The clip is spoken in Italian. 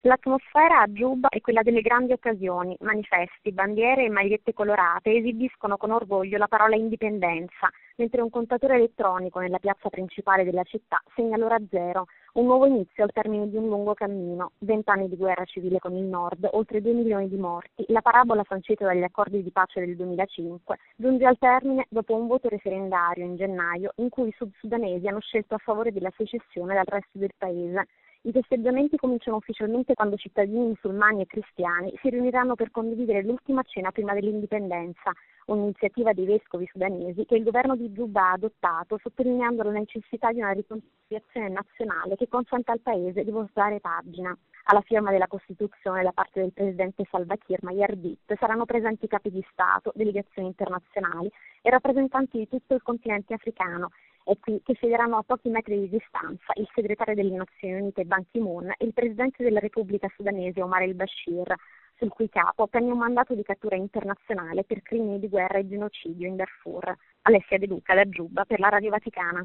L'atmosfera a Giuba è quella delle grandi occasioni, manifesti, bandiere e magliette colorate esibiscono con orgoglio la parola indipendenza, mentre un contatore elettronico nella piazza principale della città segna l'ora zero, un nuovo inizio al termine di un lungo cammino, 20 anni di guerra civile con il Nord, oltre 2 milioni di morti, la parabola sancita dagli accordi di pace del 2005, giunge al termine dopo un voto referendario in gennaio in cui i sud-sudanesi hanno scelto a favore della secessione dal resto del paese. I festeggiamenti cominciano ufficialmente quando cittadini musulmani e cristiani si riuniranno per condividere l'ultima cena prima dell'indipendenza, un'iniziativa dei vescovi sudanesi che il governo di Giuba ha adottato, sottolineando la necessità di una riconciliazione nazionale che consenta al paese di voltare pagina. Alla firma della Costituzione da parte del presidente Salva Kiir Mayardit saranno presenti capi di Stato, delegazioni internazionali e rappresentanti di tutto il continente africano. È qui che siederanno a pochi metri di distanza il segretario delle Nazioni Unite Ban Ki-moon e il presidente della Repubblica Sudanese Omar el-Bashir, sul cui capo pende un mandato di cattura internazionale per crimini di guerra e genocidio in Darfur. Alessia De Luca da Giuba per la Radio Vaticana.